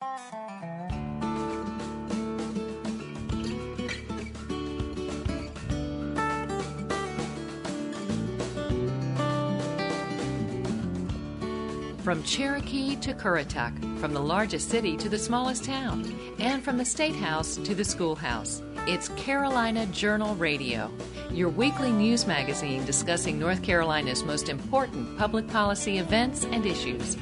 From Cherokee to Currituck, from the largest city to the smallest town, and from the State House to the schoolhouse, it's Carolina Journal Radio, your weekly news magazine discussing North Carolina's most important public policy events and issues.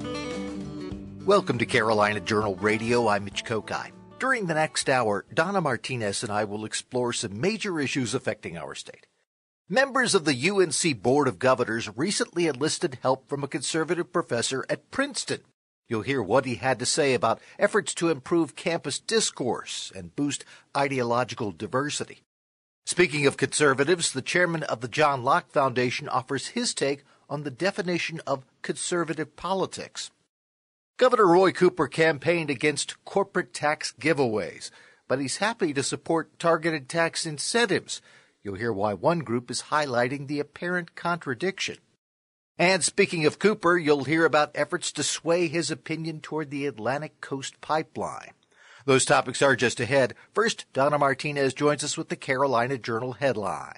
Welcome to Carolina Journal Radio. I'm Mitch Kokai. During the next hour, Donna Martinez and I will explore some major issues affecting our state. Members of the UNC Board of Governors recently enlisted help from a conservative professor at Princeton. You'll hear what he had to say about efforts to improve campus discourse and boost ideological diversity. Speaking of conservatives, the chairman of the John Locke Foundation offers his take on the definition of conservative politics. Governor Roy Cooper campaigned against corporate tax giveaways, but he's happy to support targeted tax incentives. You'll hear why one group is highlighting the apparent contradiction. And speaking of Cooper, you'll hear about efforts to sway his opinion toward the Atlantic Coast Pipeline. Those topics are just ahead. First, Donna Martinez joins us with the Carolina Journal headline.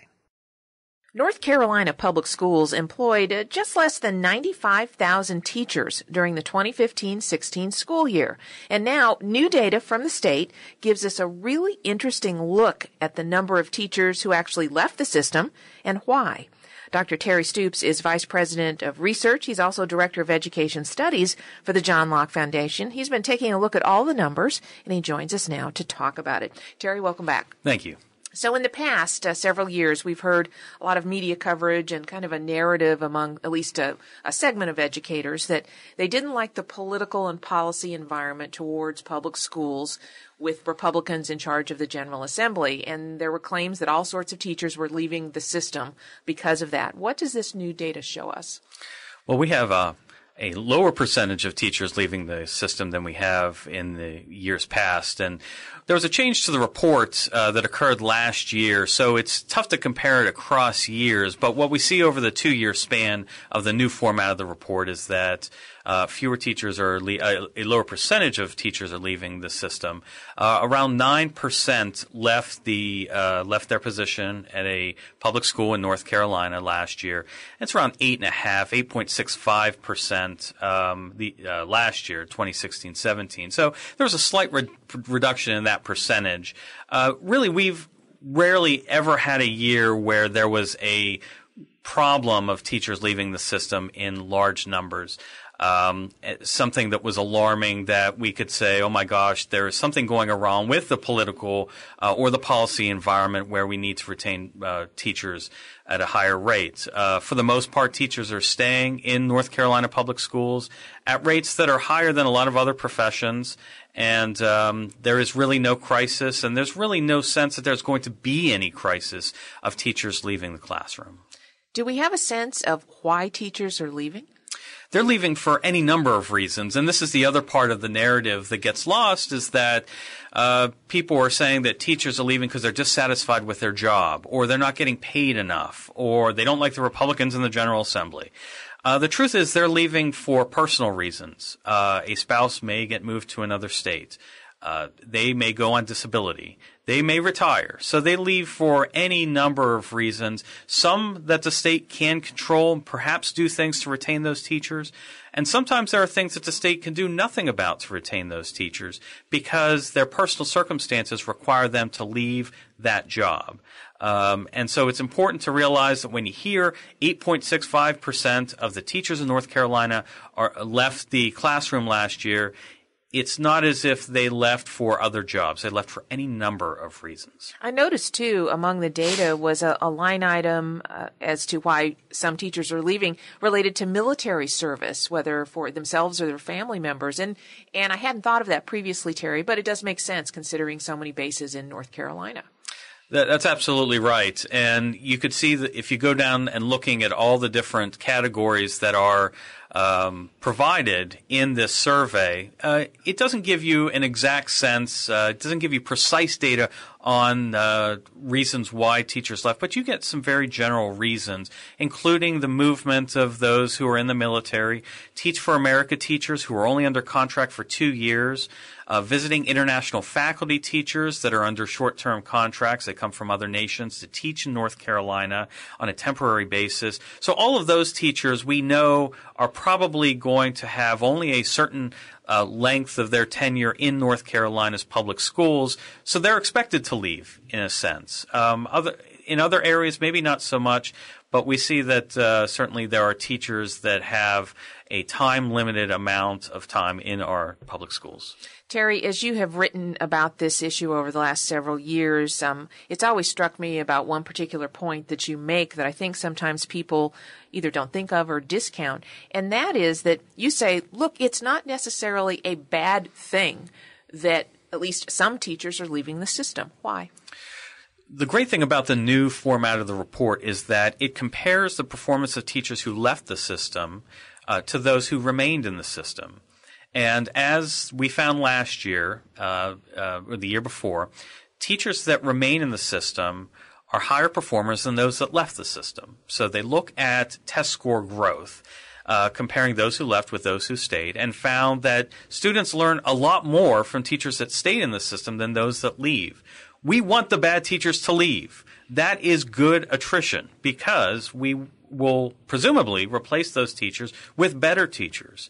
North Carolina Public Schools employed just less than 95,000 teachers during the 2015-16 school year. And now, new data from the state gives us a really interesting look at the number of teachers who actually left the system and why. Dr. Terry Stoops is Vice President of Research. He's also Director of Education Studies for the John Locke Foundation. He's been taking a look at all the numbers, and he joins us now to talk about it. Terry, welcome back. Thank you. So in the past several years, we've heard a lot of media coverage and kind of a narrative among at least a segment of educators that they didn't like the political and policy environment towards public schools with Republicans in charge of the General Assembly. And there were claims that all sorts of teachers were leaving the system because of that. What does this new data show us? Well, we have a lower percentage of teachers leaving the system than we have in the years past. And there was a change to the report that occurred last year, so it's tough to compare it across years. But what we see over the 2-year span of the new format of the report is that fewer teachers are a lower percentage of teachers are leaving the system. Around 9% left their position at a public school in North Carolina last year. It's around 8.65% last year, 2016-17. So there was a slight reduction in that percentage. Really, we've rarely ever had a year where there was a problem of teachers leaving the system in large numbers. Something that was alarming that we could say, oh my gosh, there is something going wrong with the political or the policy environment where we need to retain teachers at a higher rate. For the most part, teachers are staying in North Carolina public schools at rates that are higher than a lot of other professions. And there is really no crisis, and there's really no sense that there's going to be any crisis of teachers leaving the classroom. Do we have a sense of why teachers are leaving? They're leaving for any number of reasons, and this is the other part of the narrative that gets lost, is that people are saying that teachers are leaving because they're dissatisfied with their job, or they're not getting paid enough, or they don't like the Republicans in the General Assembly. The truth is they're leaving for personal reasons. A spouse may get moved to another state. They may go on disability. They may retire. So they leave for any number of reasons, some that the state can control and perhaps do things to retain those teachers. And sometimes there are things that the state can do nothing about to retain those teachers because their personal circumstances require them to leave that job. And so it's important to realize that when you hear 8.65% of the teachers in North Carolina left the classroom last year, it's not as if they left for other jobs. They left for any number of reasons. I noticed, too, among the data was a line item as to why some teachers are leaving related to military service, whether for themselves or their family members. And I hadn't thought of that previously, Terry, but it does make sense considering so many bases in North Carolina. That's absolutely right. And you could see that if you go down and looking at all the different categories that are provided in this survey, it doesn't give you an exact sense. It doesn't give you precise data on reasons why teachers left, but you get some very general reasons, including the movement of those who are in the military, Teach for America teachers who are only under contract for 2 years, visiting international faculty teachers that are under short-term contracts. They come from other nations to teach in North Carolina on a temporary basis. So all of those teachers we know are probably going to have only a certain length of their tenure in North Carolina's public schools, so they're expected to leave, in a sense. In other areas, maybe not so much, but we see that certainly there are teachers that have a time-limited amount of time in our public schools. Terry, as you have written about this issue over the last several years, it's always struck me about one particular point that you make that I think sometimes people either don't think of or discount, and that is that you say, look, it's not necessarily a bad thing that at least some teachers are leaving the system. Why? The great thing about the new format of the report is that it compares the performance of teachers who left the system to those who remained in the system. And as we found last year, or the year before, teachers that remain in the system are higher performers than those that left the system. So they look at test score growth, comparing those who left with those who stayed, and found that students learn a lot more from teachers that stayed in the system than those that leave. We want the bad teachers to leave. That is good attrition because we will presumably replace those teachers with better teachers.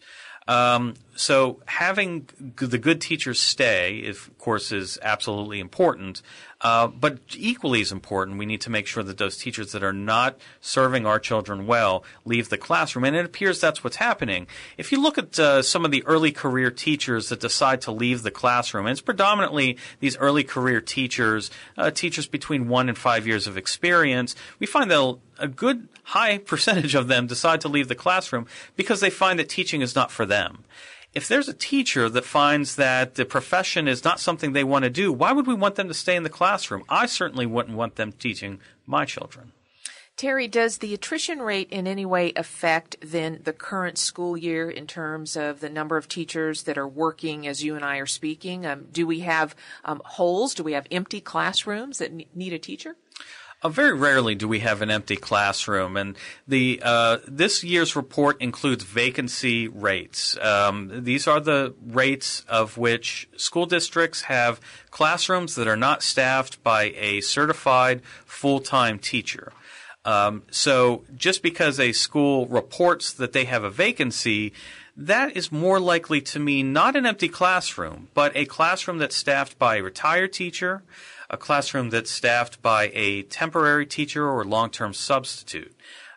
So having the good teachers stay, of course, is absolutely important. But equally as important, we need to make sure that those teachers that are not serving our children well leave the classroom. And it appears that's what's happening. If you look at some of the early career teachers that decide to leave the classroom, and it's predominantly these early career teachers, teachers between 1 and 5 years of experience, we find that a good high percentage of them decide to leave the classroom because they find that teaching is not for them. If there's a teacher that finds that the profession is not something they want to do, why would we want them to stay in the classroom? I certainly wouldn't want them teaching my children. Terry, does the attrition rate in any way affect then the current school year in terms of the number of teachers that are working as you and I are speaking? Do we have holes? Do we have empty classrooms that need a teacher? Very rarely do we have an empty classroom, and this year's report includes vacancy rates. These are the rates of which school districts have classrooms that are not staffed by a certified full-time teacher. So just because a school reports that they have a vacancy, that is more likely to mean not an empty classroom, but a classroom that's staffed by a retired teacher, a classroom that's staffed by a temporary teacher or long-term substitute.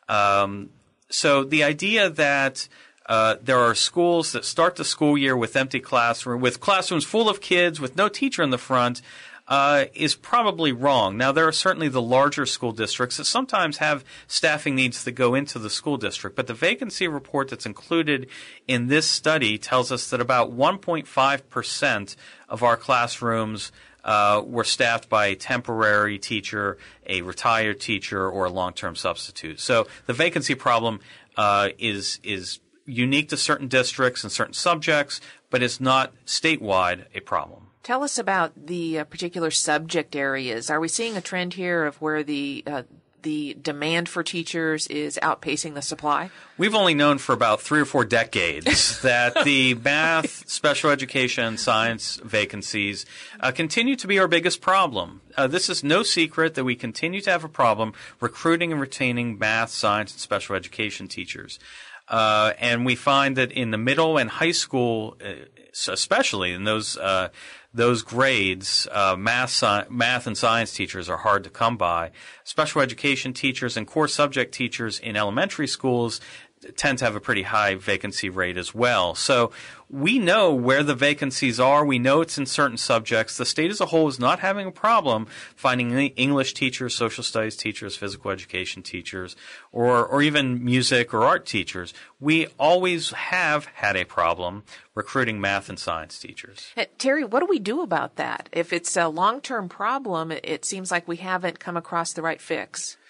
So the idea that there are schools that start the school year with empty classrooms, with classrooms full of kids with no teacher in the front, is probably wrong. Now, there are certainly the larger school districts that sometimes have staffing needs that go into the school district, but the vacancy report that's included in this study tells us that about 1.5% of our classrooms were staffed by a temporary teacher, a retired teacher, or a long-term substitute. So the vacancy problem is unique to certain districts and certain subjects, but it's not statewide a problem. Tell us about the particular subject areas. Are we seeing a trend here of where the demand for teachers is outpacing the supply? We've only known for about 3 or 4 decades that the math, special education, and science vacancies continue to be our biggest problem. This is no secret that we continue to have a problem recruiting and retaining math, science, and special education teachers. And we find that in the middle and high school, especially in those grades, math and science teachers are hard to come by. Special education teachers and core subject teachers in elementary schools tend to have a pretty high vacancy rate as well. So we know where the vacancies are. We know it's in certain subjects. The state as a whole is not having a problem finding English teachers, social studies teachers, physical education teachers, or even music or art teachers. We always have had a problem recruiting math and science teachers. Terry, what do we do about that? If it's a long-term problem, it seems like we haven't come across the right fix.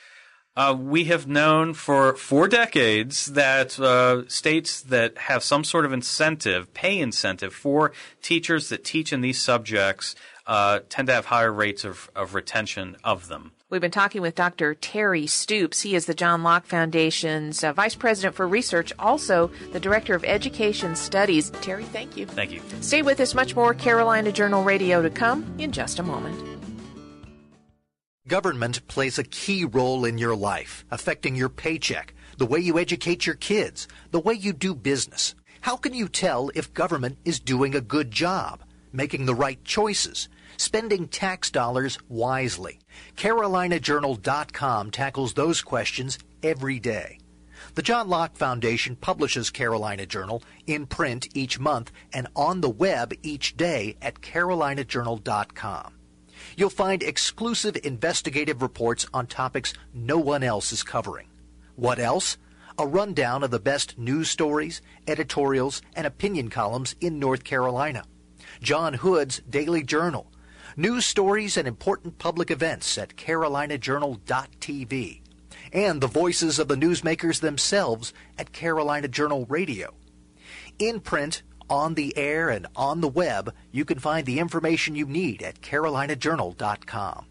We have known for 4 decades that states that have some sort of incentive, pay incentive for teachers that teach in these subjects tend to have higher rates of retention of them. We've been talking with Dr. Terry Stoops. He is the John Locke Foundation's Vice President for Research, also the Director of Education Studies. Terry, thank you. Thank you. Stay with us. Much more Carolina Journal Radio to come in just a moment. Government plays a key role in your life, affecting your paycheck, the way you educate your kids, the way you do business. How can you tell if government is doing a good job, making the right choices, spending tax dollars wisely? CarolinaJournal.com tackles those questions every day. The John Locke Foundation publishes Carolina Journal in print each month and on the web each day at CarolinaJournal.com. You'll find exclusive investigative reports on topics no one else is covering. What else? A rundown of the best news stories, editorials, and opinion columns in North Carolina. John Hood's Daily Journal. News stories and important public events at CarolinaJournal.tv. And the voices of the newsmakers themselves at Carolina Journal Radio. In print, on the air, and on the web, you can find the information you need at CarolinaJournal.com.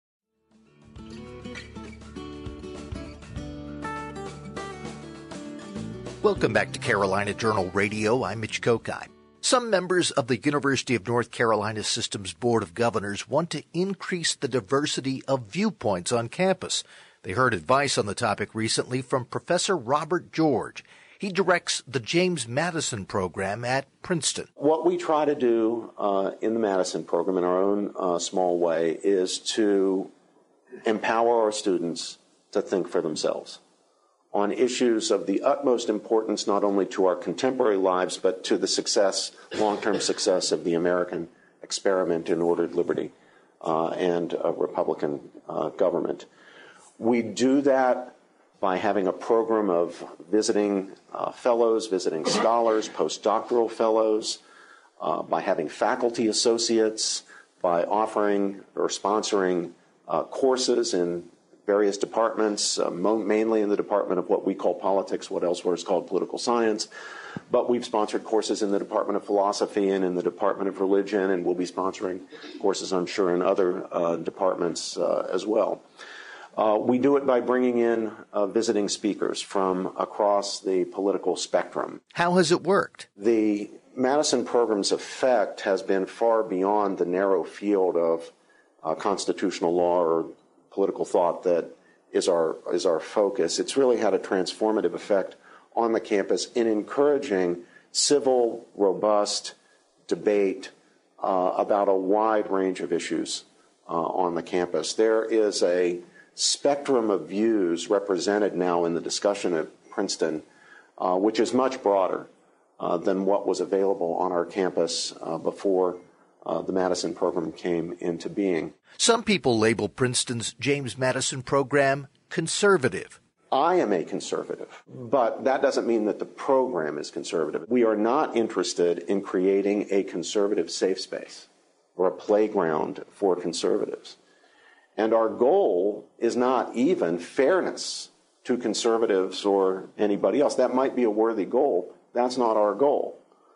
Welcome back to Carolina Journal Radio. I'm Mitch Kokai. Some members of the University of North Carolina System's Board of Governors want to increase the diversity of viewpoints on campus. They heard advice on the topic recently from Professor Robert George. He directs the James Madison program at Princeton. What we try to do in the Madison program in our own small way is to empower our students to think for themselves on issues of the utmost importance not only to our contemporary lives but to the success, long-term success of the American experiment in ordered liberty and a Republican government. We do that by having a program of visiting fellows, visiting scholars, postdoctoral fellows, by having faculty associates, by offering or sponsoring courses in various departments, mainly in the department of what we call politics, what elsewhere is called political science. But we've sponsored courses in the Department of Philosophy and in the Department of Religion, and we'll be sponsoring courses, I'm sure, in other departments as well. We do it by bringing in visiting speakers from across the political spectrum. How has it worked? The Madison program's effect has been far beyond the narrow field of constitutional law or political thought that is our focus. It's really had a transformative effect on the campus in encouraging civil, robust debate about a wide range of issues on the campus. There is a spectrum of views represented now in the discussion at Princeton, which is much broader than what was available on our campus before the Madison program came into being. Some people label Princeton's James Madison program conservative. I am a conservative, but that doesn't mean that the program is conservative. We are not interested in creating a conservative safe space or a playground for conservatives. And our goal is not even fairness to conservatives or anybody else. That might be a worthy goal. That's not our goal.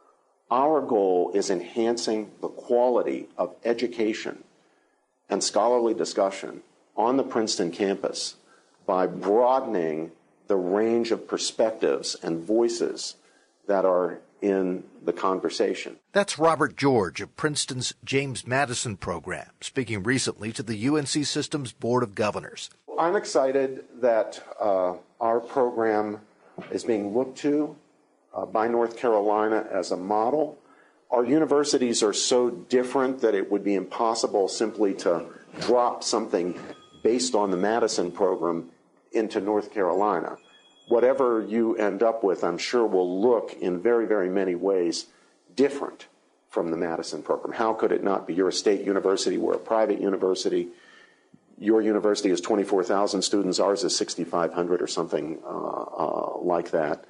Our goal is enhancing the quality of education and scholarly discussion on the Princeton campus by broadening the range of perspectives and voices that are in the conversation. That's Robert George of Princeton's James Madison program, speaking recently to the UNC System's Board of Governors. I'm excited that our program is being looked to by North Carolina as a model. Our universities are so different that it would be impossible simply to drop something based on the Madison program into North Carolina. Whatever you end up with, I'm sure will look in very, very many ways different from the Madison program. How could it not be? You're a state university, we're a private university. Your university is 24,000 students, ours is 6,500 or something like that.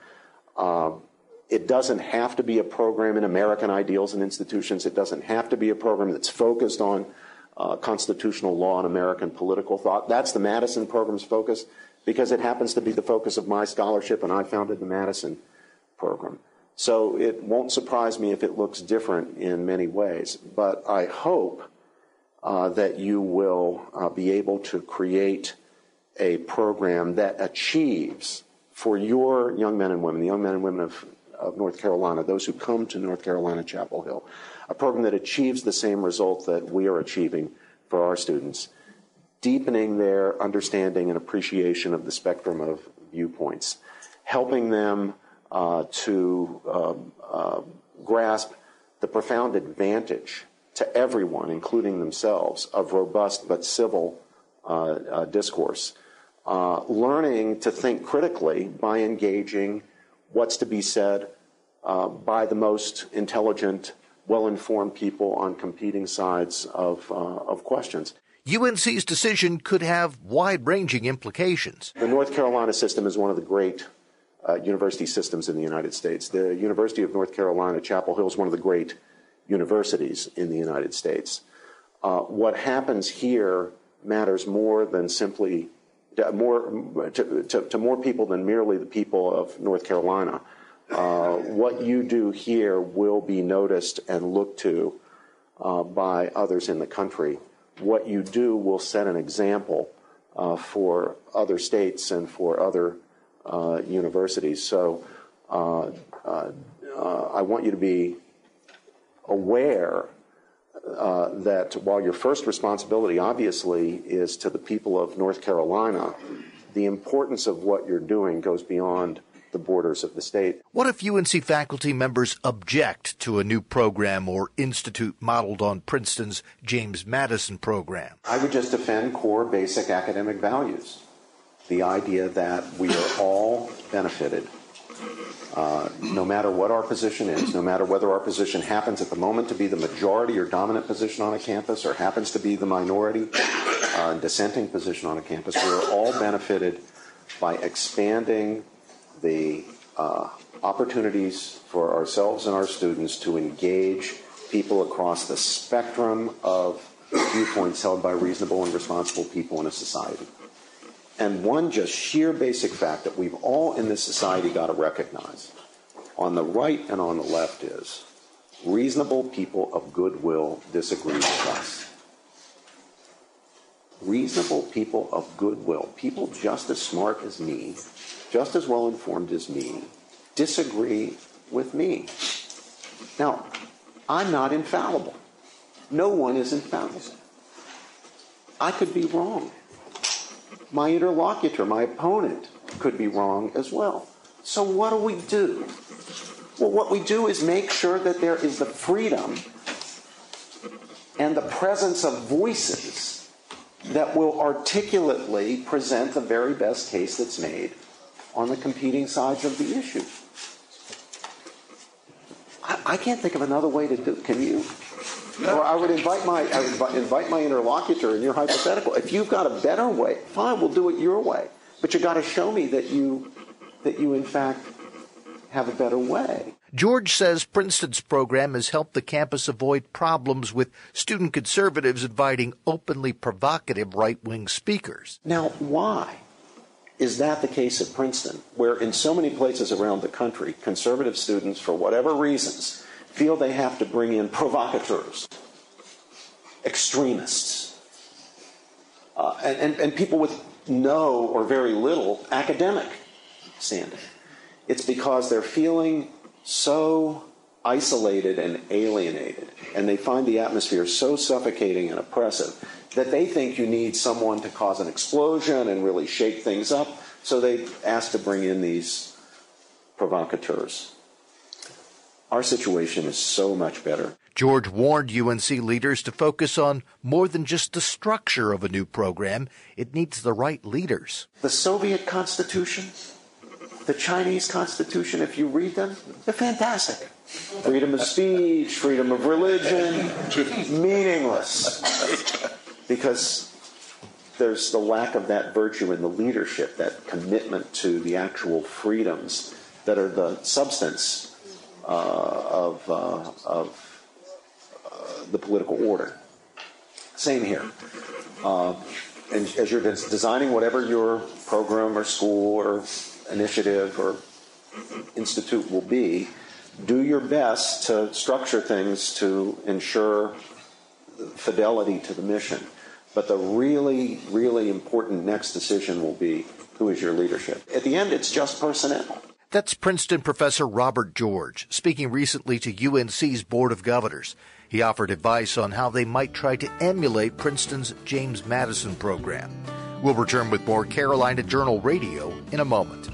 It doesn't have to be a program in American ideals and institutions. It doesn't have to be a program that's focused on constitutional law and American political thought. That's the Madison program's focus. because it happens to be the focus of my scholarship, and I founded the Madison program. So it won't surprise me if it looks different in many ways, but I hope that you will be able to create a program that achieves for your young men and women, the young men and women of North Carolina, those who come to North Carolina Chapel Hill, a program that achieves the same result that we are achieving for our students, deepening their understanding and appreciation of the spectrum of viewpoints, helping them to grasp the profound advantage to everyone, including themselves, of robust but civil discourse, learning to think critically by engaging what's to be said by the most intelligent, well-informed people on competing sides of questions. UNC's decision could have wide-ranging implications. The North Carolina system is one of the great university systems in the United States. The University of North Carolina, Chapel Hill, is one of the great universities in the United States. What happens here matters more than simply to more people than merely the people of North Carolina. What you do here will be noticed and looked to by others in the country. What you do will set an example for other states and for other universities. So I want you to be aware that while your first responsibility obviously is to the people of North Carolina, the importance of what you're doing goes beyond the borders of the state. What if UNC faculty members object to a new program or institute modeled on Princeton's James Madison program? I would just defend core basic academic values. The idea that we are all benefited, no matter what our position is, no matter whether our position happens at the moment to be the majority or dominant position on a campus or happens to be the minority dissenting position on a campus, we are all benefited by expanding the opportunities for ourselves and our students to engage people across the spectrum of viewpoints held by reasonable and responsible people in a society. And one just sheer basic fact that we've all in this society got to recognize, on the right and on the left, is reasonable people of goodwill disagree with us. Reasonable people of goodwill, people just as smart as me, just as well informed as me, disagree with me. Now, I'm not infallible. No one is infallible. I could be wrong. My interlocutor, my opponent, could be wrong as well. So what do? Well, what we do is make sure that there is the freedom and the presence of voices that will articulately present the very best case that's made on the competing sides of the issue. I can't think of another way to do it. Can you? Or I would invite my interlocutor in your hypothetical. If you've got a better way, fine, we'll do it your way. But you've got to show me that you in fact have a better way. George says Princeton's program has helped the campus avoid problems with student conservatives inviting openly provocative right-wing speakers. Now, why is that the case at Princeton, where in so many places around the country, conservative students, for whatever reasons, feel they have to bring in provocateurs, extremists, and people with no or very little academic standing? It's because they're feeling so isolated and alienated, and they find the atmosphere so suffocating and oppressive that they think you need someone to cause an explosion and really shake things up, so they ask to bring in these provocateurs. Our situation is so much better. George warned UNC leaders to focus on more than just the structure of a new program. It needs the right leaders. The Soviet Constitution, the Chinese Constitution, if you read them, they're fantastic. Freedom of speech, freedom of religion, meaningless. Because there's the lack of that virtue in the leadership, that commitment to the actual freedoms that are the substance of the political order. Same here. and as you're designing whatever your program or school or initiative or institute will be, do your best to structure things to ensure fidelity to the mission. But the really, really important next decision will be, who is your leadership? At the end, it's just personnel. That's Princeton professor Robert George, speaking recently to UNC's Board of Governors. He offered advice on how they might try to emulate Princeton's James Madison program. We'll return with more Carolina Journal Radio in a moment.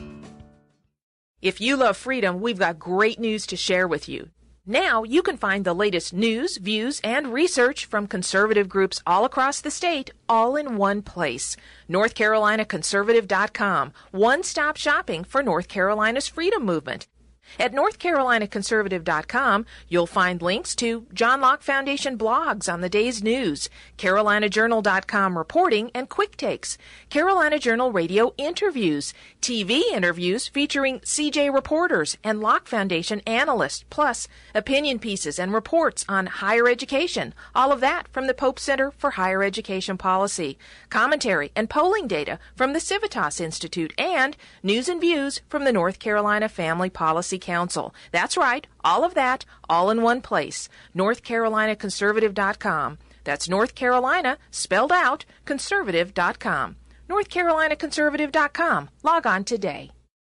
If you love freedom, we've got great news to share with you. Now you can find the latest news, views, and research from conservative groups all across the state, all in one place. NorthCarolinaConservative.com, one-stop shopping for North Carolina's freedom movement. At NorthCarolinaConservative.com, you'll find links to John Locke Foundation blogs on the day's news, CarolinaJournal.com reporting and quick takes, Carolina Journal Radio interviews, TV interviews featuring CJ reporters and Locke Foundation analysts, plus opinion pieces and reports on higher education, all of that from the Pope Center for Higher Education Policy, commentary and polling data from the Civitas Institute, and news and views from the North Carolina Family Policy Council. That's right, all of that, all in one place. NorthCarolinaConservative.com. That's North Carolina, spelled out, conservative.com. NorthCarolinaConservative.com. Log on today.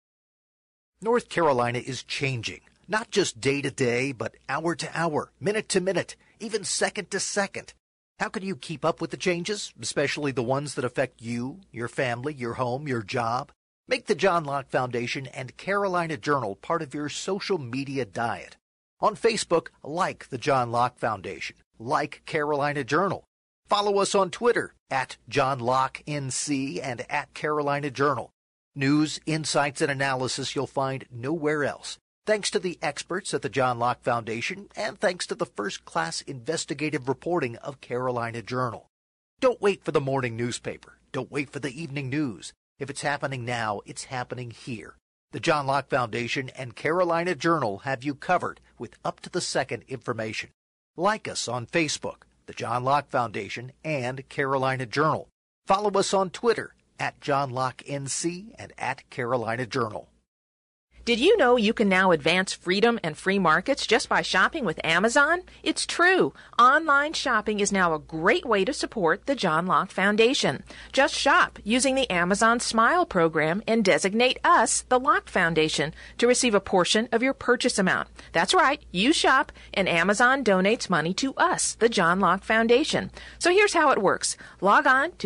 North Carolina is changing, not just day to day, but hour to hour, minute to minute, even second to second. How can you keep up with the changes, especially the ones that affect you, your family, your home, your job? Make the John Locke Foundation and Carolina Journal part of your social media diet. On Facebook, like the John Locke Foundation, like Carolina Journal. Follow us on Twitter at John Locke NC and at Carolina Journal. News, insights, and analysis you'll find nowhere else. Thanks to the experts at the John Locke Foundation and thanks to the first-class investigative reporting of Carolina Journal. Don't wait for the morning newspaper. Don't wait for the evening news. If it's happening now, it's happening here. The John Locke Foundation and Carolina Journal have you covered with up-to-the-second information. Like us on Facebook, the John Locke Foundation and Carolina Journal. Follow us on Twitter at John Locke NC and at Carolina Journal. Did you know you can now advance freedom and free markets just by shopping with Amazon? It's true. Online shopping is now a great way to support the John Locke Foundation. Just shop using the Amazon Smile program and designate us, the Locke Foundation, to receive a portion of your purchase amount. That's right. You shop and Amazon donates money to us, the John Locke Foundation. So here's how it works. Log on to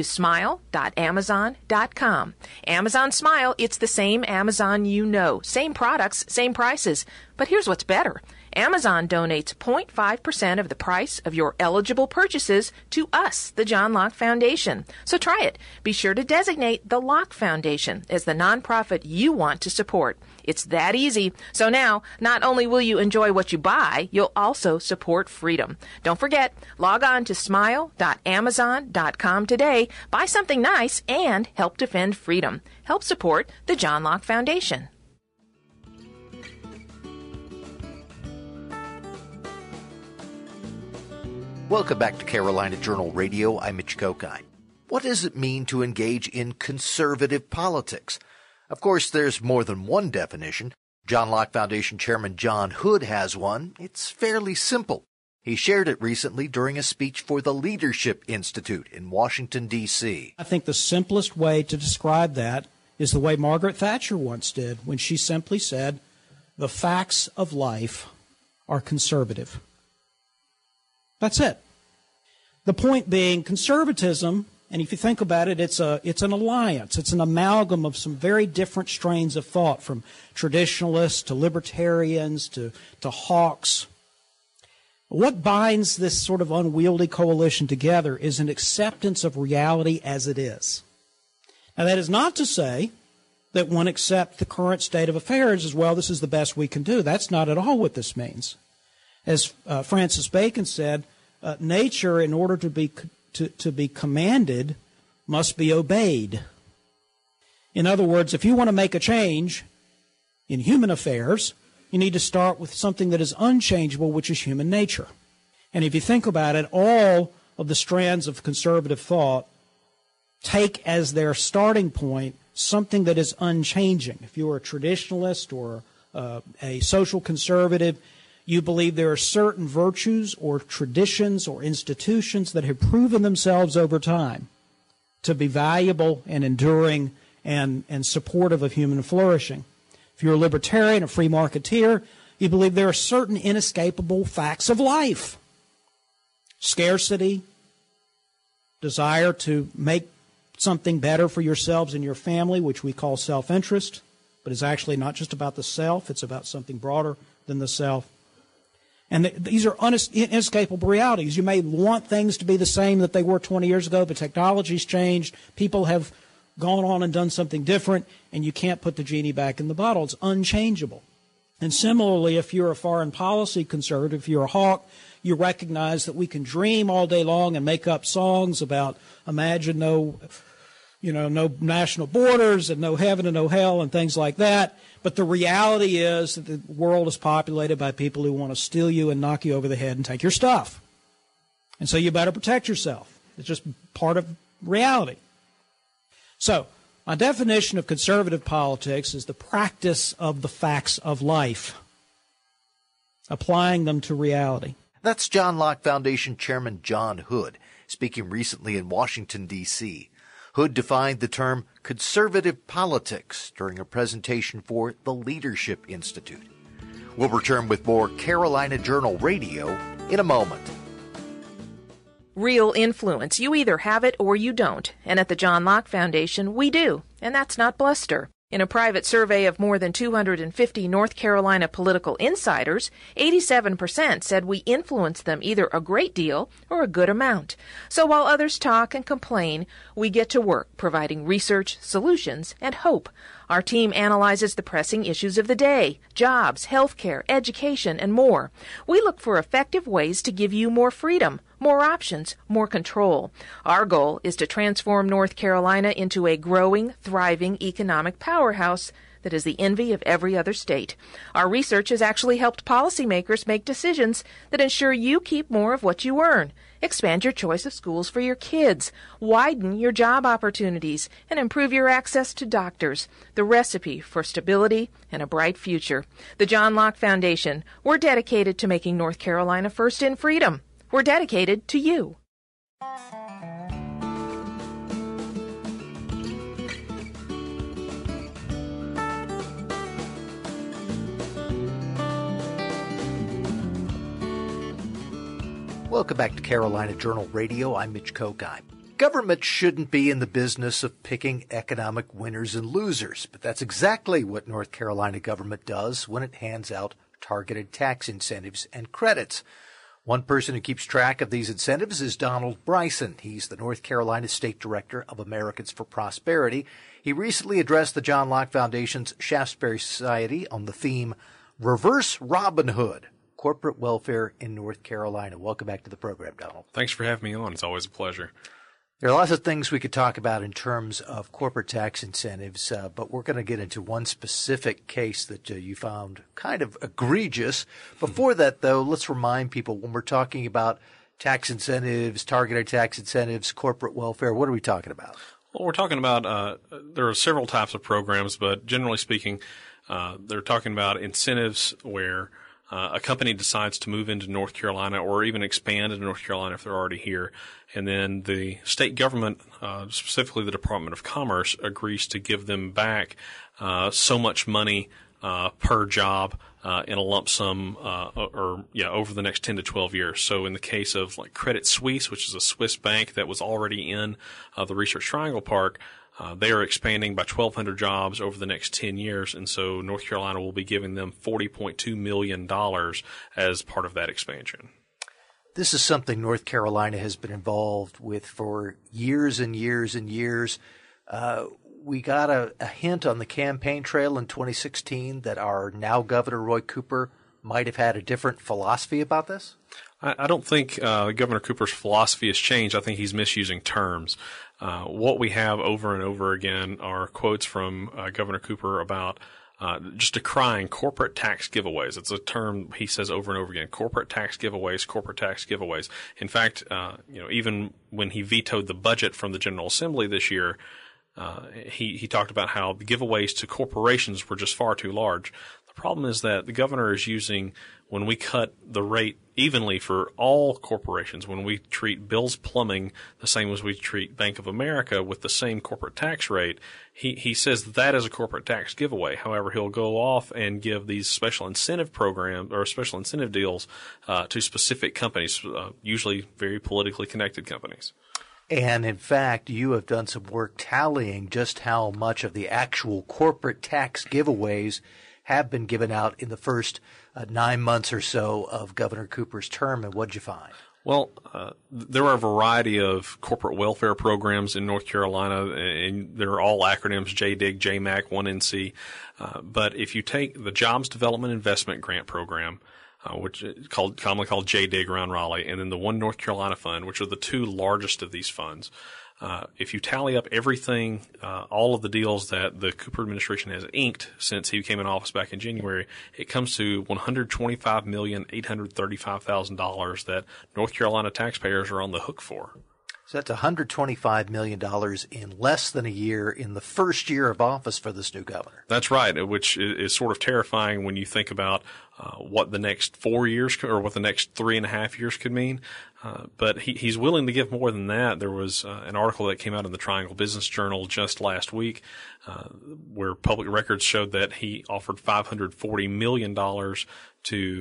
smile.amazon.com. Amazon Smile, it's the same Amazon you know. Same products, same prices. But here's what's better. Amazon donates 0.5% of the price of your eligible purchases to us, the John Locke Foundation. So try it. Be sure to designate the Locke Foundation as the nonprofit you want to support. It's that easy. So now, not only will you enjoy what you buy, you'll also support freedom. Don't forget, log on to smile.amazon.com today, buy something nice, and help defend freedom. Help support the John Locke Foundation. Welcome back to Carolina Journal Radio. I'm Mitch Kokai. What does it mean to engage in conservative politics? Of course, there's more than one definition. John Locke Foundation Chairman John Hood has one. It's fairly simple. He shared it recently during a speech for the Leadership Institute in Washington, D.C. I think the simplest way to describe that is the way Margaret Thatcher once did when she simply said, "The facts of life are conservative." That's it. The point being, conservatism, and if you think about it, it's an alliance. It's an amalgam of some very different strains of thought, from traditionalists to libertarians to hawks. What binds this sort of unwieldy coalition together is an acceptance of reality as it is. Now, that is not to say that one accepts the current state of affairs as, well, this is the best we can do. That's not at all what this means. As Francis Bacon said, nature, in order to be commanded, must be obeyed. In other words, if you want to make a change in human affairs, you need to start with something that is unchangeable, which is human nature. And if you think about it, all of the strands of conservative thought take as their starting point something that is unchanging. If you're a traditionalist or a social conservative, you believe there are certain virtues or traditions or institutions that have proven themselves over time to be valuable and enduring and supportive of human flourishing. If you're a libertarian, a free marketeer, you believe there are certain inescapable facts of life. Scarcity, desire to make something better for yourselves and your family, which we call self-interest, but is actually not just about the self, it's about something broader than the self. And these are inescapable realities. You may want things to be the same that they were 20 years ago, but technology's changed. People have gone on and done something different, and you can't put the genie back in the bottle. It's unchangeable. And similarly, if you're a foreign policy conservative, if you're a hawk, you recognize that we can dream all day long and make up songs about imagine no national borders and no heaven and no hell and things like that. But the reality is that the world is populated by people who want to steal you and knock you over the head and take your stuff. And so you better protect yourself. It's just part of reality. So my definition of conservative politics is the practice of the facts of life, applying them to reality. That's John Locke Foundation Chairman John Hood, speaking recently in Washington, D.C. Hood defined the term conservative politics during a presentation for the Leadership Institute. We'll return with more Carolina Journal Radio in a moment. Real influence. You either have it or you don't. And at the John Locke Foundation, we do. And that's not bluster. In a private survey of more than 250 North Carolina political insiders, 87% said we influence them either a great deal or a good amount. So while others talk and complain, we get to work providing research, solutions, and hope. Our team analyzes the pressing issues of the day, jobs, healthcare, education, and more. We look for effective ways to give you more freedom, more options, more control. Our goal is to transform North Carolina into a growing, thriving economic powerhouse that is the envy of every other state. Our research has actually helped policymakers make decisions that ensure you keep more of what you earn, expand your choice of schools for your kids, widen your job opportunities, and improve your access to doctors. The recipe for stability and a bright future. The John Locke Foundation, we're dedicated to making North Carolina first in freedom. We're dedicated to you. Welcome back to Carolina Journal Radio. I'm Mitch Kokai. Government shouldn't be in the business of picking economic winners and losers, but that's exactly what North Carolina government does when it hands out targeted tax incentives and credits. One person who keeps track of these incentives is Donald Bryson. He's the North Carolina State Director of Americans for Prosperity. He recently addressed the John Locke Foundation's Shaftesbury Society on the theme, Reverse Robin Hood, Corporate Welfare in North Carolina. Welcome back to the program, Donald. Thanks for having me on. It's always a pleasure. There are lots of things we could talk about in terms of corporate tax incentives, but we're going to get into one specific case that you found kind of egregious. Before that, though, let's remind people when we're talking about tax incentives, targeted tax incentives, corporate welfare, what are we talking about? Well, we're talking about there are several types of programs, but generally speaking, they're talking about incentives where a company decides to move into North Carolina or even expand into North Carolina if they're already here. And then the state government, specifically the Department of Commerce, agrees to give them back so much money per job in a lump sum over the next 10 to 12 years. So in the case of like Credit Suisse, which is a Swiss bank that was already in the Research Triangle Park, they are expanding by 1,200 jobs over the next 10 years, and so North Carolina will be giving them $40.2 million as part of that expansion. This is something North Carolina has been involved with for years and years and years. We got a hint on the campaign trail in 2016 that our now Governor Roy Cooper might have had a different philosophy about this? I don't think Governor Cooper's philosophy has changed. I think he's misusing terms. What we have over and over again are quotes from Governor Cooper about just decrying corporate tax giveaways. It's a term he says over and over again: corporate tax giveaways, corporate tax giveaways. In fact, even when he vetoed the budget from the General Assembly this year, he talked about how the giveaways to corporations were just far too large. The problem is that the governor is using, when we cut the rate evenly for all corporations, when we treat Bill's Plumbing the same as we treat Bank of America with the same corporate tax rate, he says that is a corporate tax giveaway. However, he'll go off and give these special incentive programs or special incentive deals to specific companies, usually very politically connected companies. And in fact, you have done some work tallying just how much of the actual corporate tax giveaways have been given out in the first 9 months or so of Governor Cooper's term, and what'd you find? Well, there are a variety of corporate welfare programs in North Carolina, and they're all acronyms: JDIG, JMAC, 1NC. But if you take the Jobs Development Investment Grant Program, which is commonly called JDIG around Raleigh, and then the One North Carolina Fund, which are the two largest of these funds, if you tally up everything, all of the deals that the Cooper administration has inked since he came in office back in January, it comes to $125,835,000 that North Carolina taxpayers are on the hook for. So that's $125 million in less than a year in the first year of office for this new governor. That's right, which is sort of terrifying when you think about what the next 4 years or what the next 3.5 years could mean. But he's willing to give more than that. There was an article that came out in the Triangle Business Journal just last week where public records showed that he offered $540 million to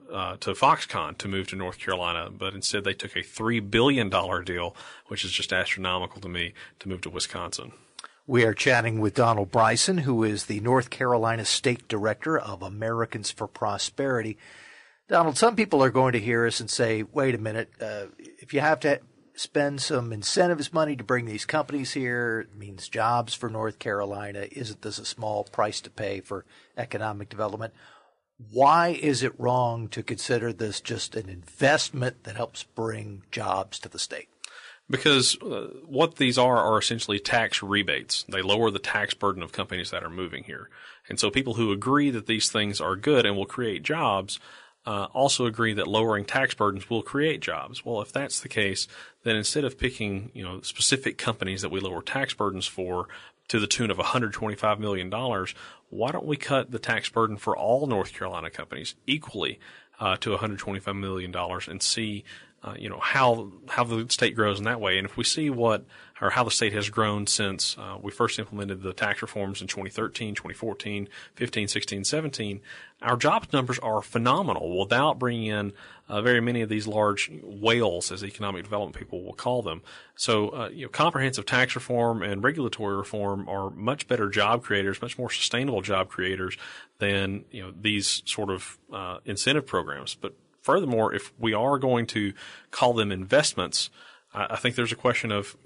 Foxconn to move to North Carolina, but instead they took a $3 billion deal, which is just astronomical to me, to move to Wisconsin. We are chatting with Donald Bryson, who is the North Carolina State Director of Americans for Prosperity. Donald, some people are going to hear us and say, wait a minute, if you have to spend some incentives money to bring these companies here, it means jobs for North Carolina. Isn't this a small price to pay for economic development? Why is it wrong to consider this just an investment that helps bring jobs to the state? Because what these are essentially tax rebates. They lower the tax burden of companies that are moving here. And so people who agree that these things are good and will create jobs also agree that lowering tax burdens will create jobs. Well, if that's the case, then instead of picking, specific companies that we lower tax burdens for to the tune of $125 million, why don't we cut the tax burden for all North Carolina companies equally to $125 million and see how the state grows in that way. And if we see how the state has grown since we first implemented the tax reforms in 2013, 2014, 15, 16, 17, our jobs numbers are phenomenal without bringing in very many of these large whales, as economic development people will call them. So, comprehensive tax reform and regulatory reform are much better job creators, much more sustainable job creators than, these sort of incentive programs. But furthermore, if we are going to call them investments, I think there's a question of,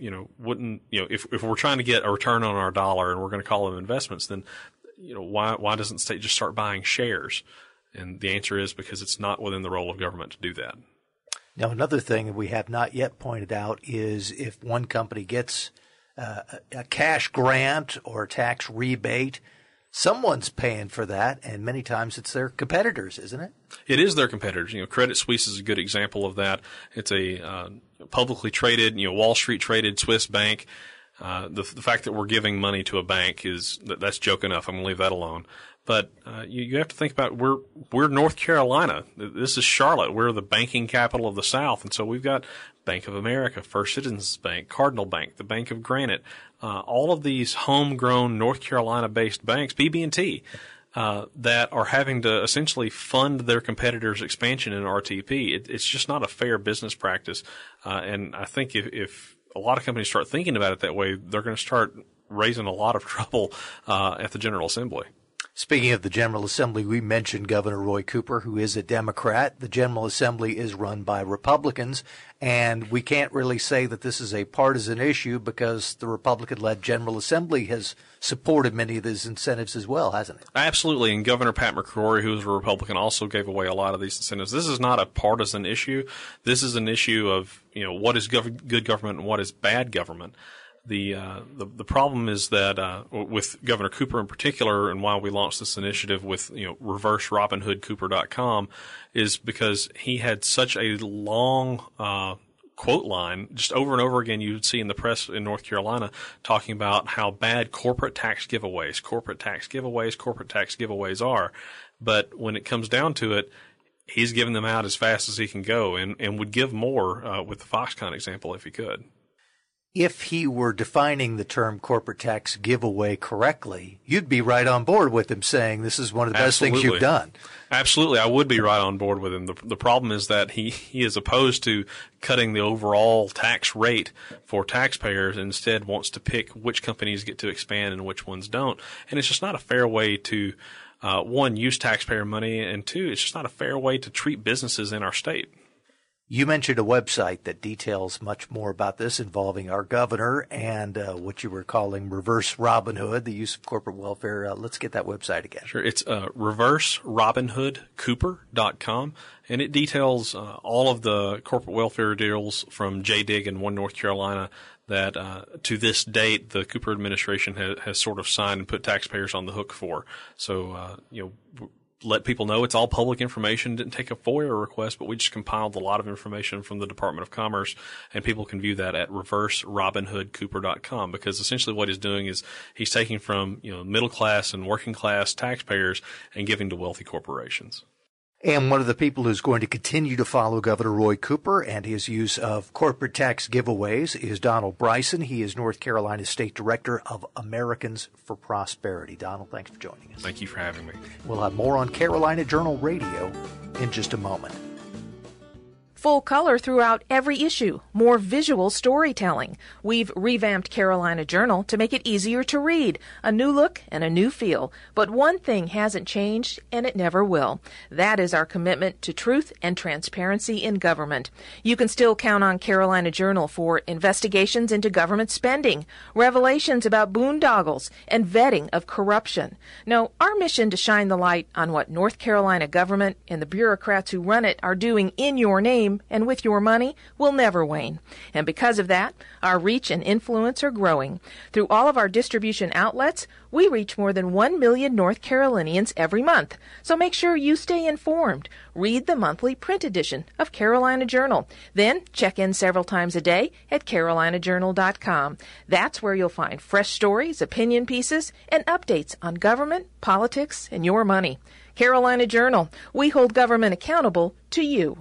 if we're trying to get a return on our dollar and we're going to call them investments, then, why doesn't the state just start buying shares? And the answer is because it's not within the role of government to do that. Now, another thing we have not yet pointed out is if one company gets a cash grant or a tax rebate, someone's paying for that, and many times it's their competitors, isn't it? It is their competitors. Credit Suisse is a good example of that. It's a publicly traded, Wall Street traded Swiss bank. The fact that we're giving money to a bank that's joke enough. I'm going to leave that alone. But you have to think about we're North Carolina. This is Charlotte. We're the banking capital of the South, and so we've got Bank of America, First Citizens Bank, Cardinal Bank, the Bank of Granite, all of these homegrown North Carolina-based banks, BB&T, that are having to essentially fund their competitors' expansion in RTP. It's just not a fair business practice, and I think if a lot of companies start thinking about it that way, they're going to start raising a lot of trouble at the General Assembly. Speaking of the General Assembly, we mentioned Governor Roy Cooper, who is a Democrat. The General Assembly is run by Republicans, and we can't really say that this is a partisan issue because the Republican-led General Assembly has supported many of these incentives as well, hasn't it? Absolutely, and Governor Pat McCrory, who is a Republican, also gave away a lot of these incentives. This is not a partisan issue. This is an issue of, what is good government and what is bad government. The problem is that with Governor Cooper in particular, and why we launched this initiative with reverse RobinHoodCooper.com, is because he had such a long quote line just over and over again. You would see in the press in North Carolina talking about how bad corporate tax giveaways are, but when it comes down to it, he's giving them out as fast as he can go, and would give more with the Foxconn example if he could. If he were defining the term corporate tax giveaway correctly, you'd be right on board with him saying this is one of the best things you've done. Absolutely. I would be right on board with him. The problem is that he is opposed to cutting the overall tax rate for taxpayers, and instead wants to pick which companies get to expand and which ones don't. And it's just not a fair way to, one, use taxpayer money, and two, it's just not a fair way to treat businesses in our state. You mentioned a website that details much more about this involving our governor and what you were calling reverse Robin Hood, the use of corporate welfare. Let's get that website again. Sure. It's reverse RobinHoodCooper.com, and it details all of the corporate welfare deals from JDIG and One North Carolina that to this date the Cooper administration has sort of signed and put taxpayers on the hook for. So, let people know it's all public information. Didn't take a FOIA request, but we just compiled a lot of information from the Department of Commerce, and people can view that at reverse RobinHoodCooper.com, because essentially what he's doing is he's taking from middle class and working class taxpayers and giving to wealthy corporations. And one of the people who's going to continue to follow Governor Roy Cooper and his use of corporate tax giveaways is Donald Bryson. He is North Carolina's State Director of Americans for Prosperity. Donald, thanks for joining us. Thank you for having me. We'll have more on Carolina Journal Radio in just a moment. Full color throughout every issue, more visual storytelling. We've revamped Carolina Journal to make it easier to read, a new look and a new feel. But one thing hasn't changed, and it never will. That is our commitment to truth and transparency in government. You can still count on Carolina Journal for investigations into government spending, revelations about boondoggles, and vetting of corruption. No, our mission to shine the light on what North Carolina government and the bureaucrats who run it are doing in your name and with your money will never wane. And because of that, our reach and influence are growing. Through all of our distribution outlets, we reach more than 1 million North Carolinians every month. So make sure you stay informed. Read the monthly print edition of Carolina Journal. Then check in several times a day at carolinajournal.com. That's where you'll find fresh stories, opinion pieces, and updates on government, politics, and your money. Carolina Journal. We hold government accountable to you.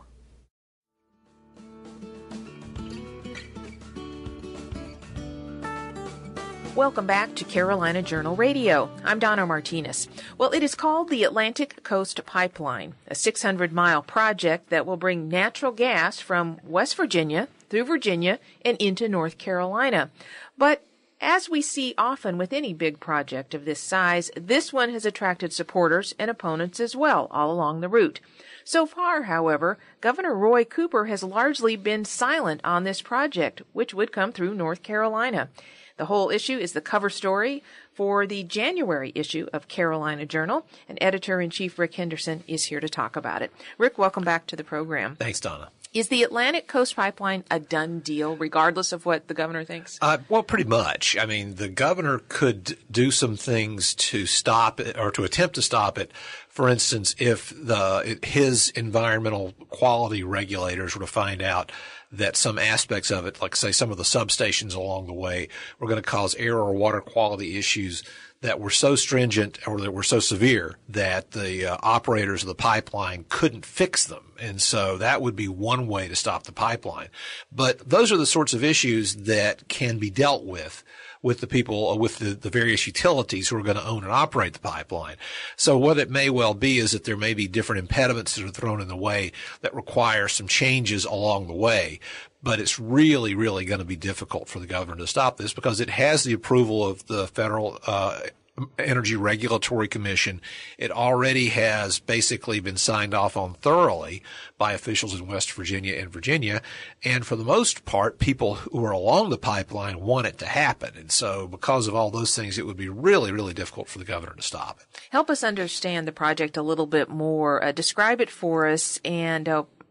Welcome back to Carolina Journal Radio. I'm Donna Martinez. Well, it is called the Atlantic Coast Pipeline, a 600-mile project that will bring natural gas from West Virginia through Virginia and into North Carolina. But as we see often with any big project of this size, this one has attracted supporters and opponents as well all along the route. So far, however, Governor Roy Cooper has largely been silent on this project, which would come through North Carolina. The whole issue is the cover story for the January issue of Carolina Journal, and Editor-in-Chief Rick Henderson is here to talk about it. Rick, welcome back to the program. Thanks, Donna. Is the Atlantic Coast Pipeline a done deal, regardless of what the governor thinks? Well, pretty much. I mean, the governor could do some things to stop it or to attempt to stop it. For instance, if his environmental quality regulators were to find out that some aspects of it, like say some of the substations along the way, were going to cause air or water quality issues that were so stringent or that were so severe that the operators of the pipeline couldn't fix them. And so that would be one way to stop the pipeline. But those are the sorts of issues that can be dealt with the people, with the various utilities who are going to own and operate the pipeline. So what it may well be is that there may be different impediments that are thrown in the way that require some changes along the way. But it's really, really going to be difficult for the governor to stop this because it has the approval of the Federal Energy Regulatory Commission. It already has basically been signed off on thoroughly by officials in West Virginia and Virginia. And for the most part, people who are along the pipeline want it to happen. And so because of all those things, it would be really, really difficult for the governor to stop it. Help us understand the project a little bit more. Describe it for us and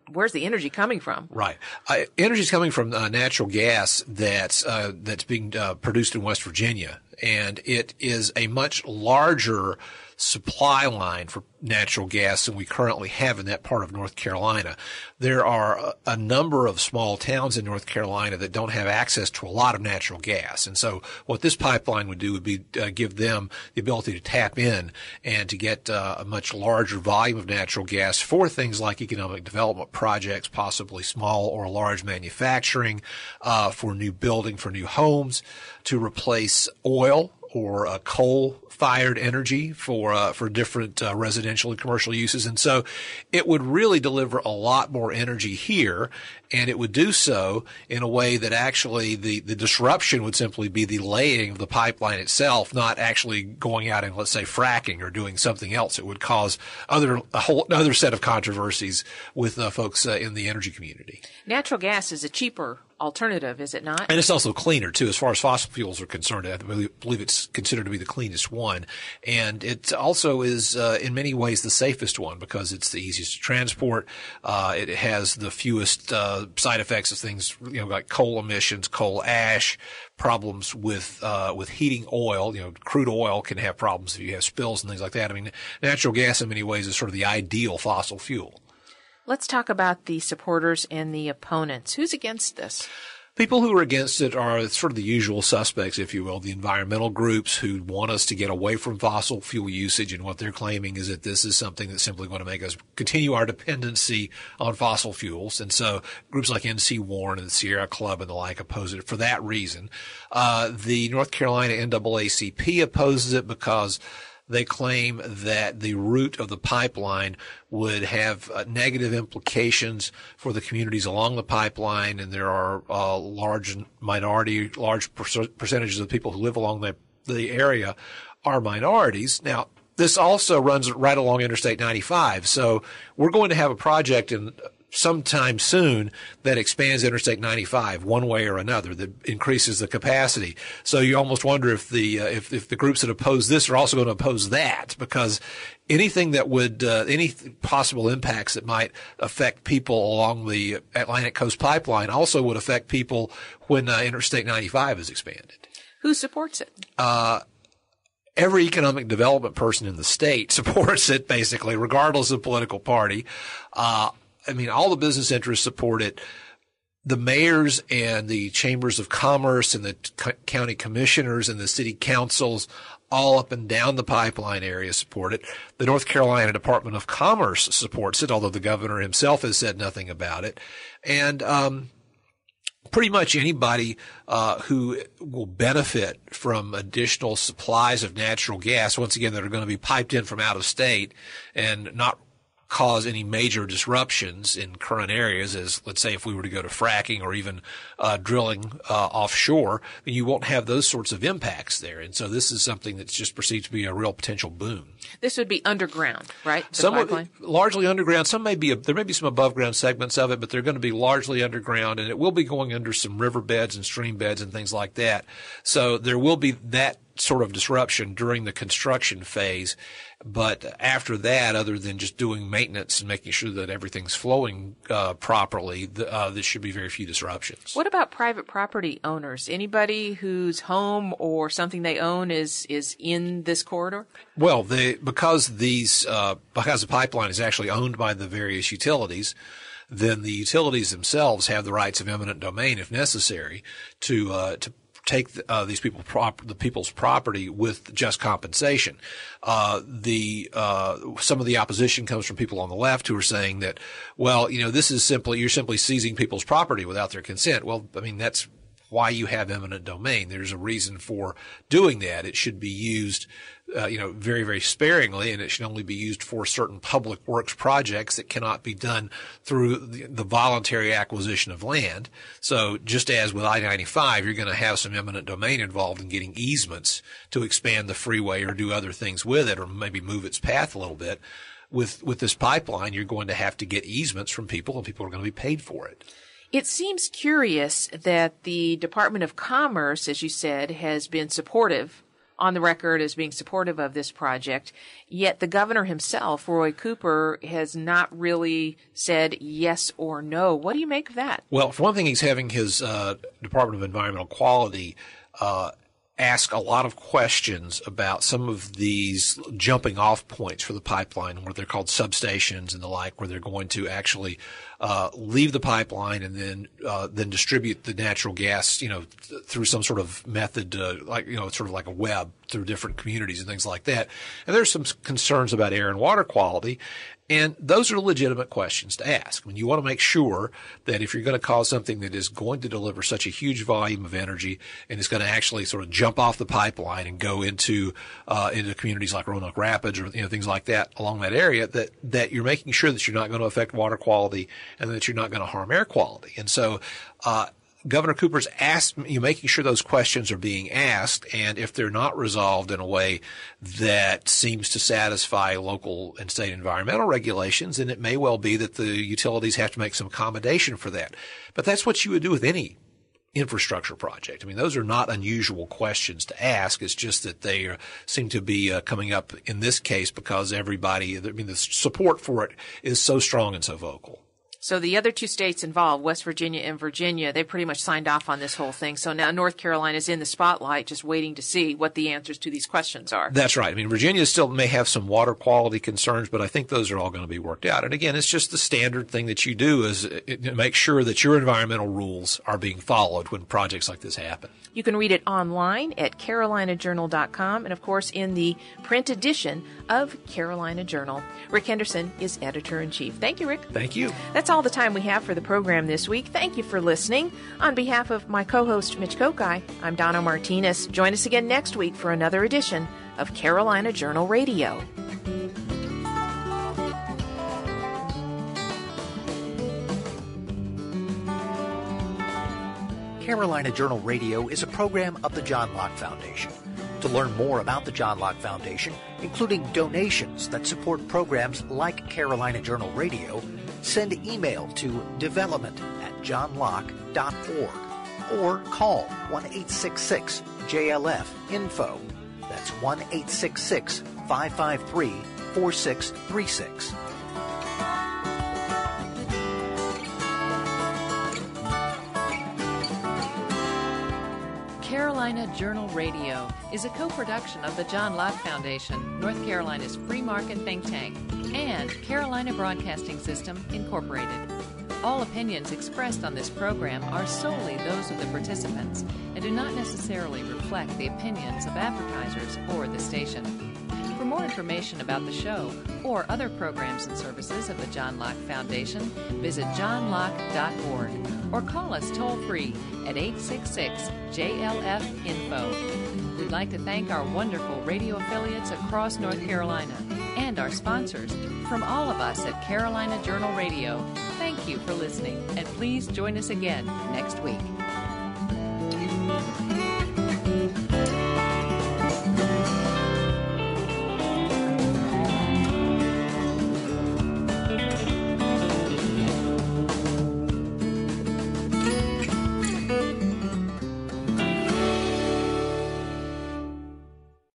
where's the energy coming from? Right. Energy is coming from natural gas that's being produced in West Virginia, and it is a much larger supply line for natural gas than we currently have in that part of North Carolina. There are a number of small towns in North Carolina that don't have access to a lot of natural gas. And so what this pipeline would do would be give them the ability to tap in and to get a much larger volume of natural gas for things like economic development projects, possibly small or large manufacturing, for new building, for new homes, to replace oil or coal-fired energy for different residential and commercial uses. And so it would really deliver a lot more energy here, and it would do so in a way that actually the disruption would simply be the laying of the pipeline itself, not actually going out and, let's say, fracking or doing something else. It would cause a whole other set of controversies with folks in the energy community. Natural gas is a cheaper alternative, is it not? And it's also cleaner, too, as far as fossil fuels are concerned. I believe it's considered to be the cleanest one. And it also is, in many ways, the safest one because it's the easiest to transport. It has the fewest side effects of things, like coal emissions, coal ash, problems with heating oil. Crude oil can have problems if you have spills and things like that. I mean, natural gas in many ways is sort of the ideal fossil fuel. Let's talk about the supporters and the opponents. Who's against this? People who are against it are sort of the usual suspects, if you will, the environmental groups who want us to get away from fossil fuel usage, and what they're claiming is that this is something that's simply going to make us continue our dependency on fossil fuels. And so groups like NC Warren and the Sierra Club and the like oppose it for that reason. The North Carolina NAACP opposes it because they claim that the route of the pipeline would have negative implications for the communities along the pipeline, and there are large percentages of people who live along the area are minorities. Now, this also runs right along Interstate 95, so we're going to have a project sometime soon that expands Interstate 95 one way or another, that increases the capacity. So you almost wonder if the groups that oppose this are also going to oppose that, because anything that would any possible impacts that might affect people along the Atlantic Coast Pipeline also would affect people when Interstate 95 is expanded. Who supports it? Every economic development person in the state supports it, basically, regardless of political party. All the business interests support it. The mayors and the chambers of commerce and the county commissioners and the city councils all up and down the pipeline area support it. The North Carolina Department of Commerce supports it, although the governor himself has said nothing about it. And pretty much anybody who will benefit from additional supplies of natural gas, once again, that are going to be piped in from out of state and not cause any major disruptions in current areas, as let's say if we were to go to fracking or even drilling offshore, then you won't have those sorts of impacts there. And so this is something that's just perceived to be a real potential boom. This would be underground, right? Largely underground. There may be some above ground segments of it, but they're going to be largely underground, and it will be going under some river beds and stream beds and things like that. So there will be that sort of disruption during the construction phase. But after that, other than just doing maintenance and making sure that everything's flowing properly, there should be very few disruptions. What about private property owners? Anybody whose home or something they own is in this corridor? Well, because the pipeline is actually owned by the various utilities, then the utilities themselves have the rights of eminent domain, if necessary, to take the people's property with just compensation. Some of the opposition comes from people on the left who are saying that, well, this is you're simply seizing people's property without their consent. Well, that's why you have eminent domain. There's a reason for doing that. It should be used very, very sparingly, and it should only be used for certain public works projects that cannot be done through the voluntary acquisition of land. So just as with I-95, you're going to have some eminent domain involved in getting easements to expand the freeway or do other things with it, or maybe move its path a little bit. With this pipeline, you're going to have to get easements from people, and people are going to be paid for it. It seems curious that the Department of Commerce, as you said, has been supportive on the record as being supportive of this project, yet the governor himself, Roy Cooper, has not really said yes or no. What do you make of that? Well, for one thing, he's having his Department of Environmental Quality ask a lot of questions about some of these jumping off points for the pipeline, where they're called substations and the like, where they're going to actually leave the pipeline and then distribute the natural gas, through some sort of method, sort of like a web through different communities and things like that. And there's some concerns about air and water quality. And those are legitimate questions to ask. I mean, you want to make sure that if you're going to cause something that is going to deliver such a huge volume of energy and is going to actually sort of jump off the pipeline and go into communities like Roanoke Rapids or things like that along that area, that you're making sure that you're not going to affect water quality and that you're not going to harm air quality. And so Governor Cooper's making sure those questions are being asked, and if they're not resolved in a way that seems to satisfy local and state environmental regulations, then it may well be that the utilities have to make some accommodation for that. But that's what you would do with any infrastructure project. I mean, those are not unusual questions to ask. It's just that they seem to be coming up in this case because the support for it is so strong and so vocal. So the other two states involved, West Virginia and Virginia, they pretty much signed off on this whole thing. So now North Carolina is in the spotlight, just waiting to see what the answers to these questions are. That's right. I mean, Virginia still may have some water quality concerns, but I think those are all going to be worked out. And again, it's just the standard thing that you do is make sure that your environmental rules are being followed when projects like this happen. You can read it online at carolinajournal.com and, of course, in the print edition of Carolina Journal. Rick Henderson is editor-in-chief. Thank you, Rick. Thank you. That's all the time we have for the program this week. Thank you for listening. On behalf of my co-host, Mitch Kokai, I'm Donna Martinez. Join us again next week for another edition of Carolina Journal Radio. Carolina Journal Radio is a program of the John Locke Foundation. To learn more about the John Locke Foundation, including donations that support programs like Carolina Journal Radio, send email to development@johnlocke.org or call 1-866-JLF-INFO. That's 1-866-553-4636. Carolina Journal Radio is a co-production of the John Locke Foundation, North Carolina's free market think tank, and Carolina Broadcasting System, Incorporated. All opinions expressed on this program are solely those of the participants and do not necessarily reflect the opinions of advertisers or the station. For more information about the show or other programs and services of the John Locke Foundation, visit johnlocke.org or call us toll-free at 866-JLF-INFO. We'd like to thank our wonderful radio affiliates across North Carolina and our sponsors. From all of us at Carolina Journal Radio, thank you for listening, and please join us again next week.